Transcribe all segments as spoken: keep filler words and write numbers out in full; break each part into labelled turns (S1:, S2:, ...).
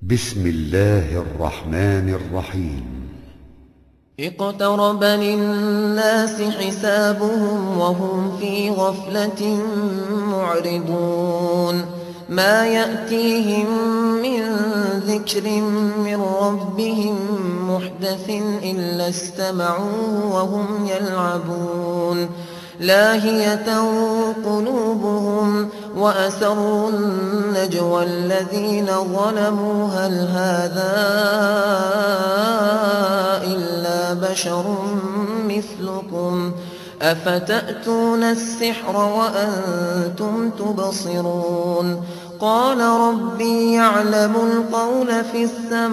S1: بسم الله الرحمن الرحيم.
S2: اقترب للناس حسابهم وهم في غفلة معرضون ما يأتيهم من ذكر من ربهم محدث إلا استمعوه وهم يلعبون لاهية قلوبهم وأسروا النجوى الذين ظلموا هل هذا إلا بشر مثلكم أفتأتون السحر وأنتم تبصرون قال ربي يعلم القول في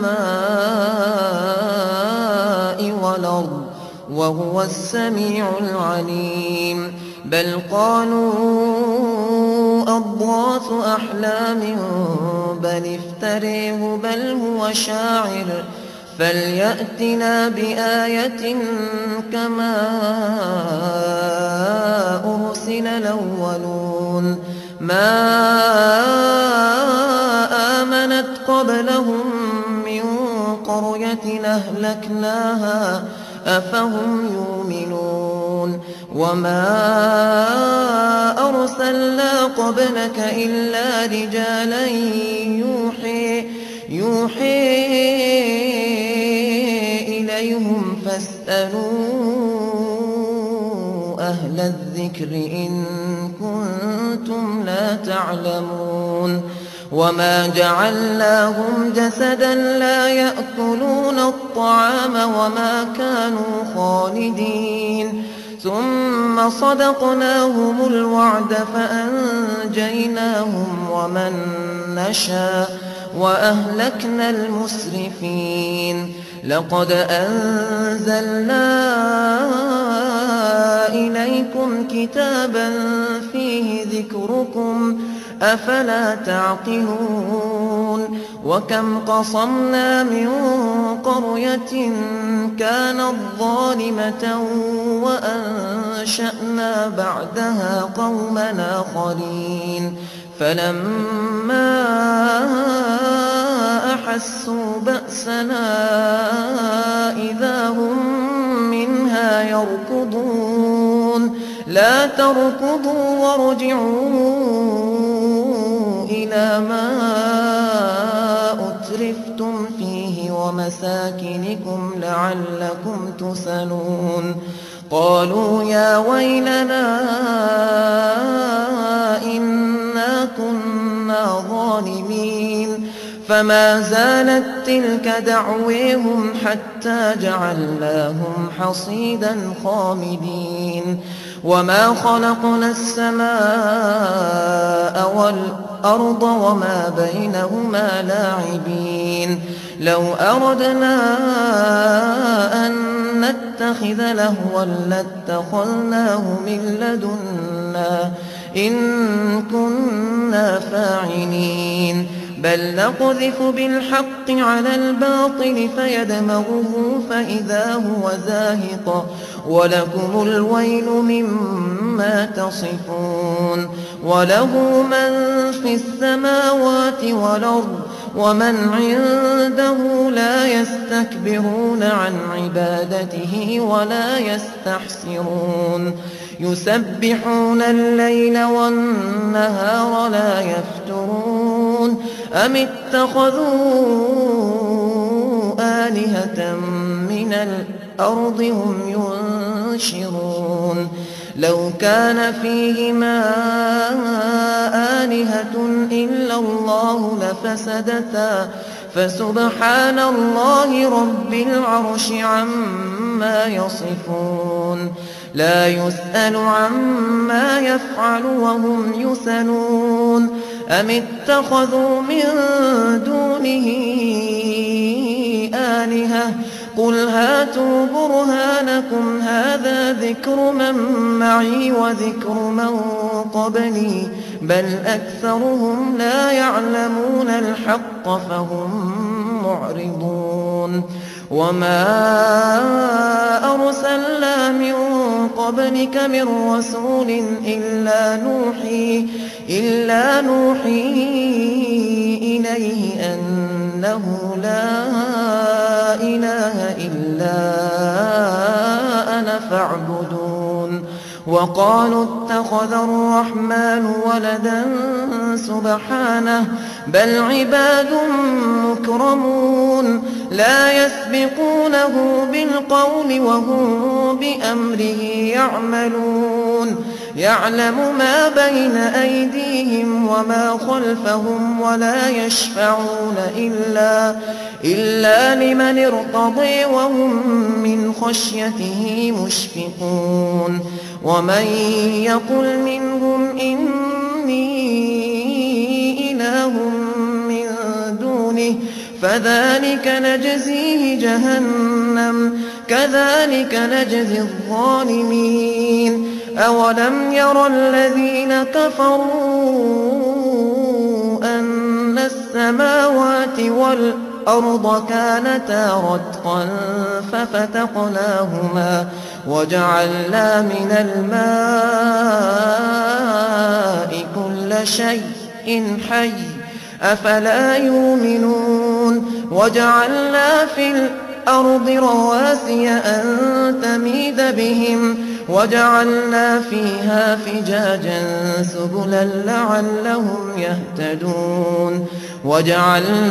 S2: السماء والأرض وهو السميع العليم بل قالوا أضغاث أحلام بل افتريه بل هو شاعر فليأتنا بآية كما أرسل الأولون ما آمنت قبلهم من قرية أهلكناها أفهم يؤمنون وما أرسلنا قبلك إلا رجالا يوحي يوحي إليهم فاسألوا أهل الذكر إن كنتم لا تعلمون وما جعلناهم جسدا لا يأكلون الطعام وما كانوا خالدين ثم صدقناهم الوعد فأنجيناهم ومن نشاء وأهلكنا المسرفين لقد أنزلنا إليكم كتابا فيه ذكركم أفلا تعقلون وكم قصمنا من قرية كانت ظالمة وأنشأنا بعدها قوما آخرين فلما أحسوا بأسنا إذا هم منها يركضون لا تركضوا وارجعوا إلى ما أترفتم فيه ومساكنكم لعلكم تسألون قالوا يا ويلنا إنا كنا ظالمين فما زالت تلك دعويهم حتى جعلناهم حصيدا خامدين وما خلقنا السماء والأرض وما بينهما لاعبين لو أردنا أن نتخذ لهوا لاتخذناه من لدنا إن كنا فاعلين بل نقذف بالحق على الباطل فيدمغه فإذا هو زاهق ولكم الويل مما تصفون وله من في السماوات والأرض ومن عنده لا يستكبرون عن عبادته ولا يستحسرون يسبحون الليل والنهار لا يفترون أم اتخذوا آلهة من الأرض هم ينشرون لو كان فيهما آلهة إلا الله لفسدتا فسبحان الله رب العرش عما يصفون لا يسأل عما يفعل وهم يسألون أم اتخذوا من دونه آلهة قل هاتوا برهانكم هذا ذكر من معي وذكر من قبلي بل أكثرهم لا يعلمون الحق فهم معرضون وما أرسلنا من قبلك من رسول إلا نوحي إلا نوحي إليه أن أنه لا إله إلا أنا فاعبدون وقالوا اتخذ الرحمن ولدا سبحانه بل عباد مكرمون لا يسبقونه بالقول وهم بأمره يعملون يعلم ما بين أيديهم وما خلفهم ولا يشفعون إلا, إلا لمن ارتضي وهم من خشيته مشفقون ومن يقل منهم إني إله من دونه فذلك نجزيه جهنم كذلك نجزي الظالمين أولم ير الذين كفروا أن السماوات والأرض كانتا رتقا ففتقناهما وجعلنا من الماء كل شيء حي أفلا يؤمنون وجعلنا في الأرض رواسي أن تميد بهم وجعلنا فيها فجاجا سبلا لعلهم يهتدون وجعلنا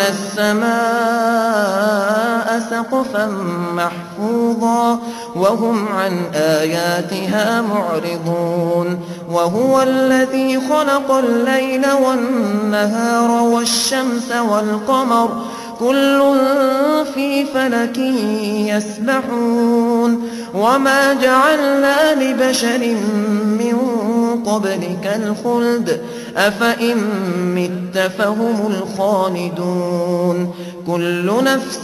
S2: السماء سقفا محفوظا وهم عن آياتها معرضون وهو الذي خلق الليل والنهار والشمس والقمر كل في فلك يسبحون وما جعلنا لبشر من قبلك الخلد أفإن مت فهم الخالدون كل نفس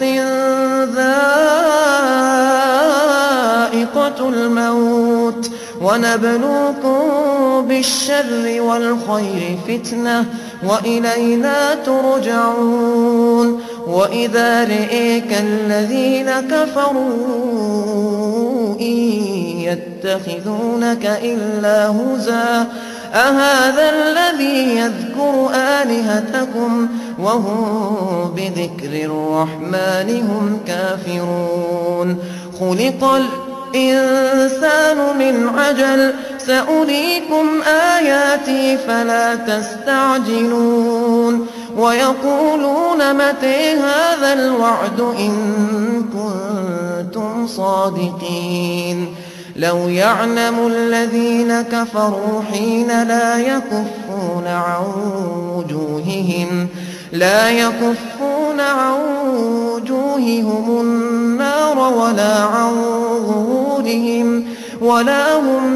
S2: ذائقة الموت ونبلوكم بالشر والخير فتنة وإلينا ترجعون وإذا رئيك الذين كفروا إن يتخذونك إلا هزوا أهذا الذي يذكر آلهتكم وهم بذكر الرحمن هم كافرون خلق الإنسان من عجل سأريكم آياتي فلا تستعجلون ويقولون متى هذا الوعد إن كنتم صادقين لو يعلم الذين كفروا حين لا يكفون عن وجوههم لا يكفون عن وجوههم النار ولا عن ظهورهم ولا هم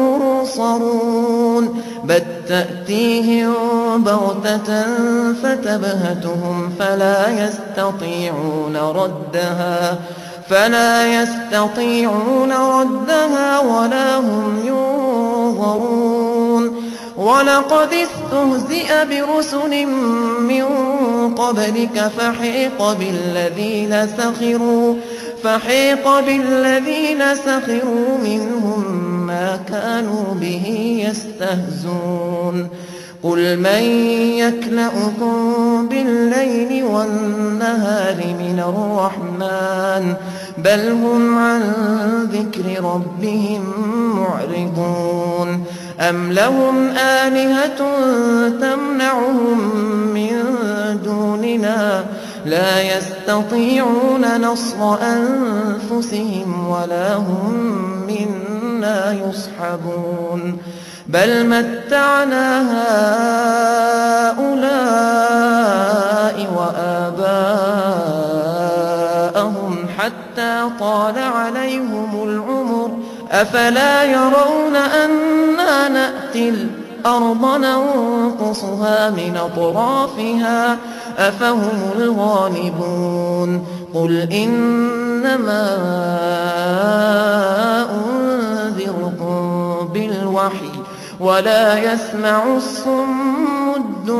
S2: ينصرون بل تأتيهم بغتة فتبهتهم فلا يستطيعون ردها فلا يستطيعون ردها ولا هم ينظرون ولقد استهزئ برسل من قبلك فحيق بالذين سخروا فحيق بالذين سخروا منهم ما كانوا به يستهزون قل من يكلؤكم بالليل والنهار من الرحمن بل هم عن ذكر ربهم معرضون أم لهم آلهة تمنعهم من دوننا لا يستطيعون نصر أنفسهم ولا هم منا يصحبون بل متعنا هؤلاء وآباءهم حتى طال عليهم العمر أفلا يرون أنا نأتي الأرض ننقصها من أطرافها أفهم الغالبون قل إنما أنذركم بالوحي ولا يسمع الصم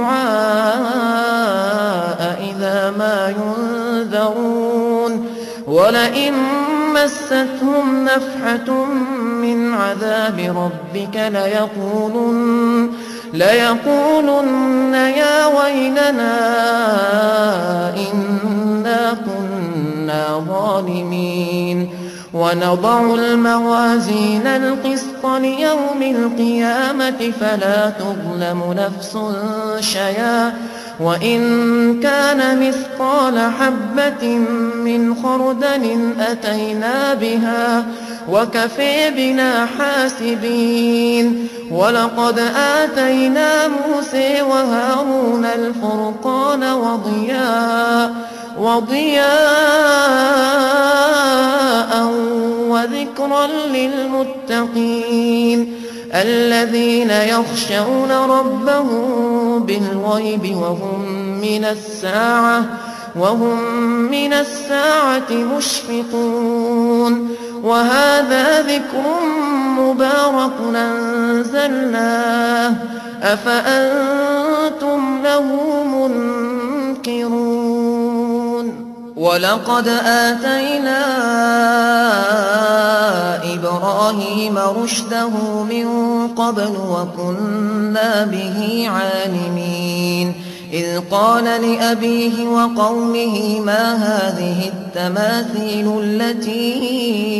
S2: الدعاء إذا ما ينذرون ولئن مستهم نفحة من عذاب ربك ليقولن ليقولن يا ويلنا إنا كنا ظالمين ونضع الموازين القسط ليوم القيامة فلا تظلم نفس شيئا وإن كان مثقال حبة من خردل أتينا بها وكفى بنا حاسبين ولقد آتينا موسى وهارون الفرقان وضياء وضياء وذكرا للمتقين الذين يخشون ربهم بالغيب وهم من الساعة وهم من الساعة مشفقون وهذا ذكر مبارك أنزلناه أفأنتم له منكرون ولقد آتينا إبراهيم رشده من قبل وكنا به عالمين إذ قال لأبيه وقومه ما هذه التماثيل التي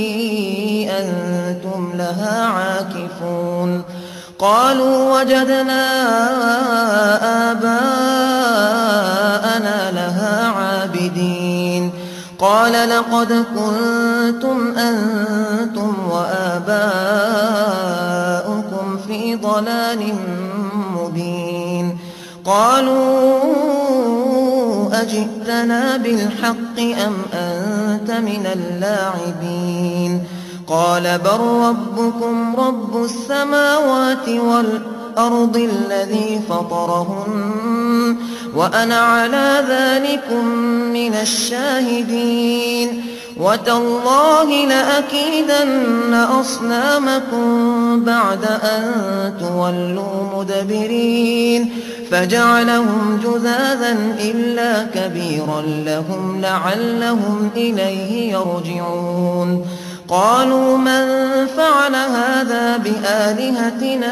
S2: أنتم لها عاكفون قالوا وجدنا آباءنا لها عابدين قال لقد كنتم أنتم وآباؤكم في ضلال مبين قالوا أجئتنا بالحق أم أنت من اللاعبين قال بل ربكم رب السماوات والأرض الذي فطرهن وأنا على ذلكم من الشاهدين وتالله لأكيدن أصنامكم بعد أن تولوا مدبرين فجعلهم جذاذا إلا كبيرا لهم لعلهم إليه يرجعون قالوا من فعل هذا بآلهتنا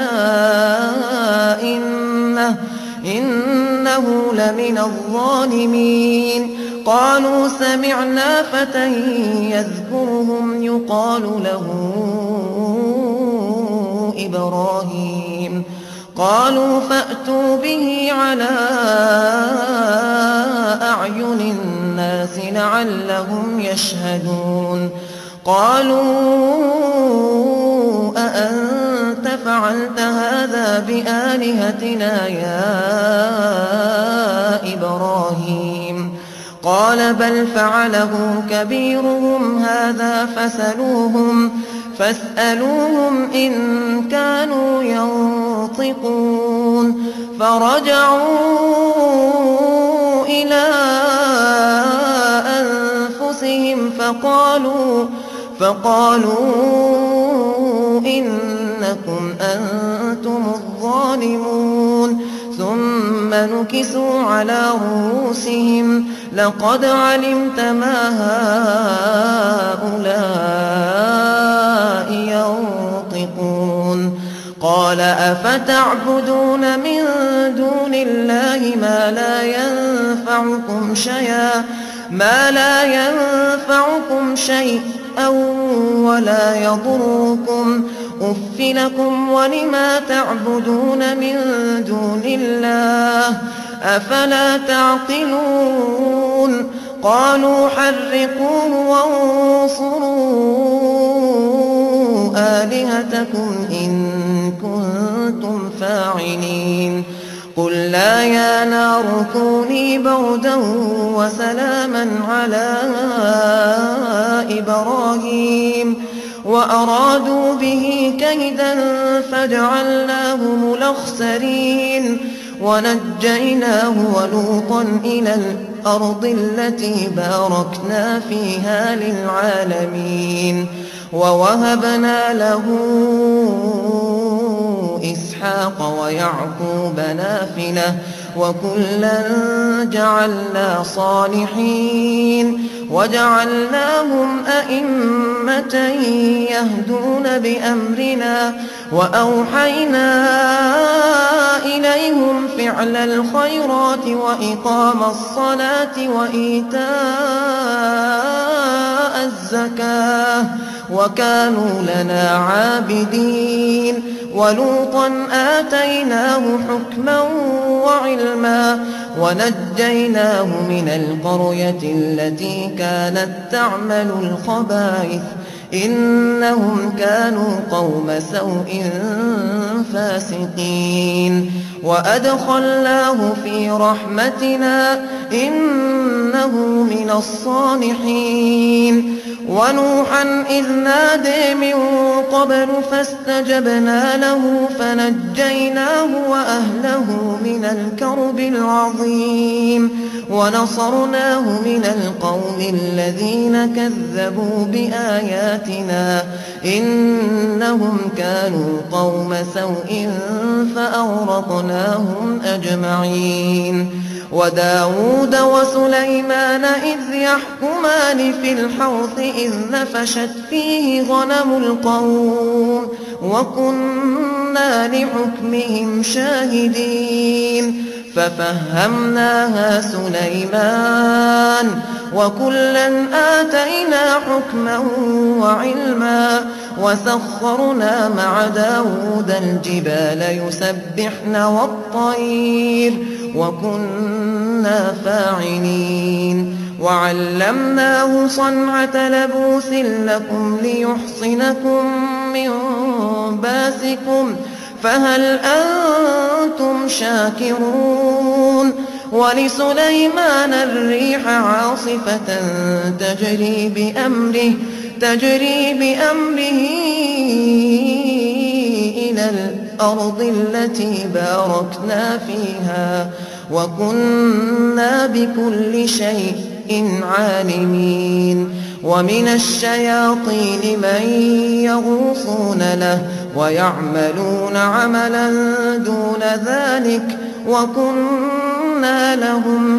S2: إنه, إنه لمن الظالمين قالوا سمعنا فتى يذكرهم يقال له إبراهيم قالوا فأتوا به على أعين الناس لعلهم يشهدون قالوا أأنت فعلت هذا بآلهتنا يا إبراهيم قال بل فعله كبيرهم هذا فسألوهم فاسألوهم إن كانوا ينطقون فرجعوا إلى أنفسهم فقالوا فقالوا إنكم أنتم الظالمون ثم نكسوا على رؤوسهم لقد علمت ما هؤلاء ينطقون قال أفتعبدون من دون الله ما لا ينفعكم شيئا ما لا ينفعكم شيئا ولا يضركم أف لكم ولما تعبدون من دون الله أفلا تعقلون قالوا حرقوه وانصروا آلهتكم إن كنتم فاعلين قلنا يا نار كوني بردا وسلاما على إبراهيم وأرادوا به كيدا فجعلناهم الأخسرين ونجيناه ولوطا إلى الأرض التي باركنا فيها للعالمين ووهبنا له إسحاق ويعقوب نافلة وكلا جعلنا صالحين وجعلناهم أئمة يهدون بأمرنا وأوحينا إليهم فعل الخيرات وإقام الصلاة وإيتاء الزكاة وكانوا لنا عابدين. ولوطا آتيناه حكما وعلما ونجيناه من القرية التي كانت تعمل الخبائث إنهم كانوا قوم سوء فاسقين. وأدخلناه في رحمتنا إنه من الصالحين. ونوحا إذ نادي من قبل فاستجبنا له فنجيناه وأهله من الكرب العظيم ونصرناه من القوم الذين كذبوا بآياتنا إنهم كانوا قوم سوء فأغرقناهم أجمعين. وداود وسليمان إذ يحكمان في الحرث إذ نفشت فيه غنم القوم وكنا لحكمهم شاهدين ففهمناها سليمان وكلا آتينا حكما وعلما وسخرنا مع داود الجبال يسبحن والطير وكنا فاعلين. وعلمناه صنعة لبوس لكم ليحصنكم من باسكم فهل أنتم شاكرون. ولسليمان الريح عاصفة تجري بأمره تجري بأمره إلى الأرض التي باركنا فيها وكنا بكل شيء عالمين. ومن الشياطين من يغوصون له ويعملون عملا دون ذلك وكنا لهم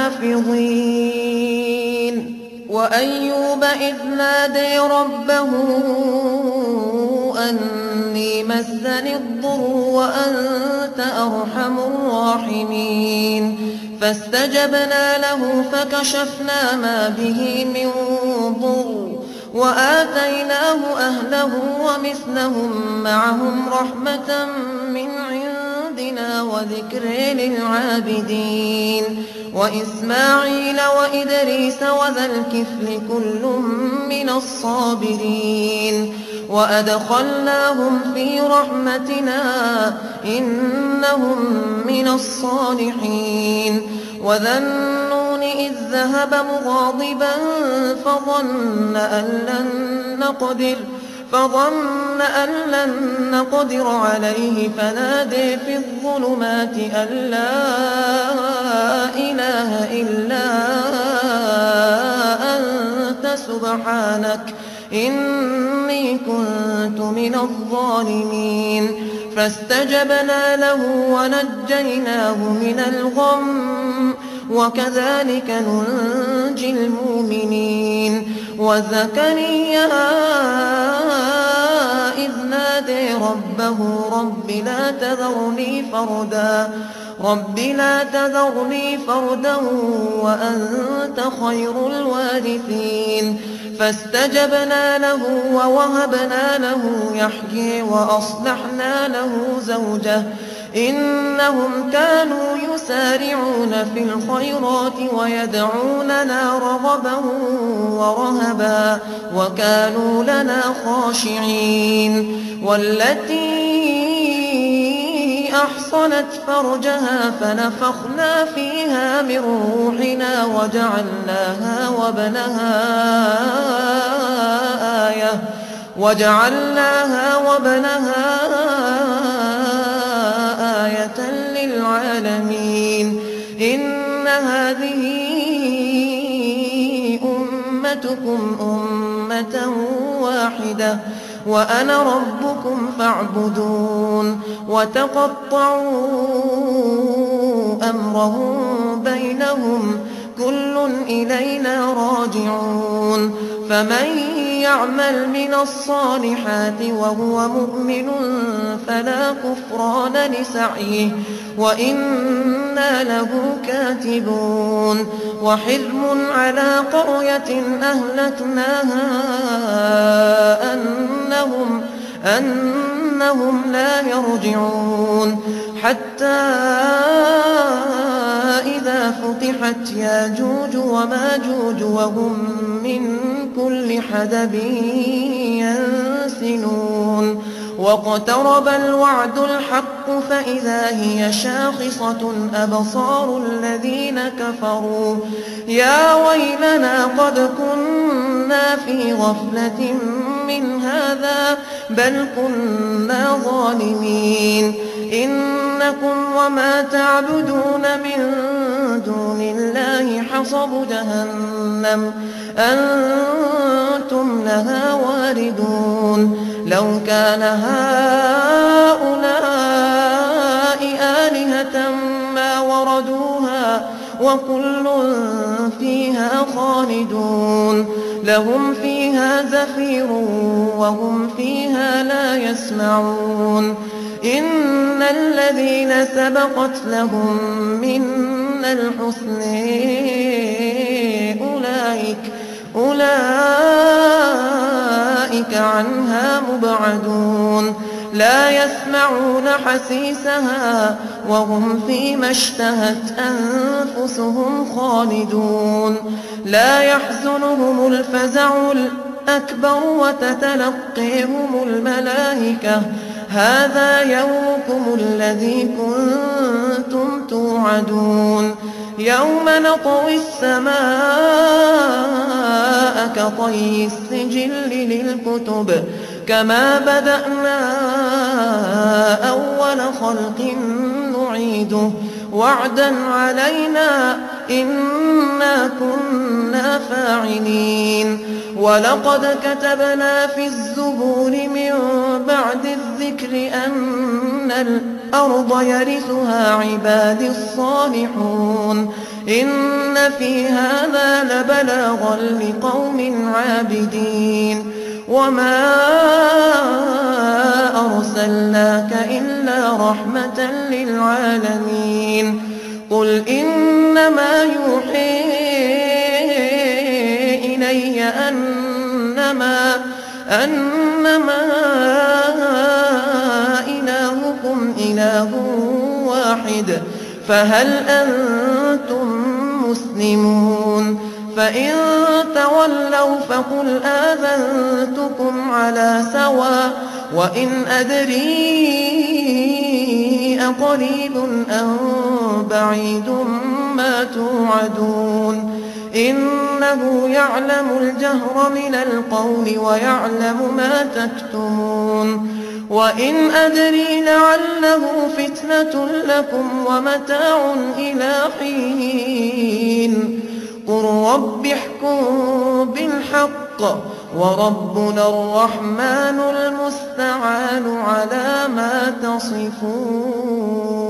S2: حافظين. وأيوب إذ نادي ربه أني مسني الضر وأنت أرحم الراحمين فاستجبنا له فكشفنا ما به من ضر وآتيناه أهله ومثلهم معهم رحمة من عندنا وذكر للعابدين. وإسماعيل وإدريس وذا الكفل كل من الصابرين وأدخلناهم في رحمتنا إنهم من الصالحين. وذا النون إذ ذهب مغاضبا فظن أن لن نقدر فظن أن لن نقدر عليه فنادي في الظلمات أن لا إله إلا أنت سبحانك إني كنت من الظالمين. فاستجبنا له ونجيناه من الغم وكذلك ننجي المؤمنين. وزكريا إذ نادي ربه رب لا تذرني فردا رب لا تذرني فردا وأنت خير الوارثين. فاستجبنا له ووهبنا له يحيى وأصلحنا له زوجه إنهم كانوا يسارعون في الخيرات ويدعوننا رغبا ورهبا وكانوا لنا خاشعين. والتي أحصنت فرجها فنفخنا فيها من روحنا وجعلناها وابنها آية وجعلناها وابنها آية للعالمين. إن هذه أمتكم أمة واحدة وأنا ربكم فاعبدون. وتقطعوا أمرهم بينهم كل إلينا راجعون. فمن يعمل من الصالحات وهو مؤمن فلا كفران لسعيه وإنا له كاتبون وحرم على قرية أهلكناها أنهم, أنهم لا يرجعون حتى إذا فتحت ياجوج وماجوج وهم من كل حدب ينسلون واقترب الوعد الحق فإذا هي شاخصة أبصار الذين كفروا يا ويلنا قد كنا في غفلة من هذا بل كنا ظالمين إنكم وما تعبدون من دون الله حصب جهنم أنتم لها واردون لو كان هؤلاء آلهة ما وردوها وكل فيها خالدون لهم فيها زفير وهم فيها لا يسمعون إن الذين سبقت لهم منا الحسن أولئك أولئك عنها مبعدون لا يسمعون حسيسها وهم فيما اشتهت أنفسهم خالدون لا يحزنهم الفزع الأكبر وتتلقيهم الملائكة هذا يومكم الذي كنتم توعدون يوم نطوي السماء كطي السجل للكتب كما بدأنا أول خلق نعيده وعدا علينا إنا كنا فاعلين ولقد كتبنا في الزبور من بعد الذكر أن الأرض يرثها عبادي الصالحون إن في هذا لبلاغا لقوم عابدين وما أرسلناك إلا رحمة للعالمين قل إنما يوحي إلي أنما, أنما إلهكم إله واحد فهل أنتم مسلمون فإن تولوا فقل آذنتكم على سواء وإن أدري أقريب أم بعيد ما توعدون إنه يعلم الجهر من القول ويعلم ما تكتمون وإن أدري لعله فتنة لكم ومتاع إلى حين قل رب احكم بالحق وربنا الرحمن المستعان على ما تصفون.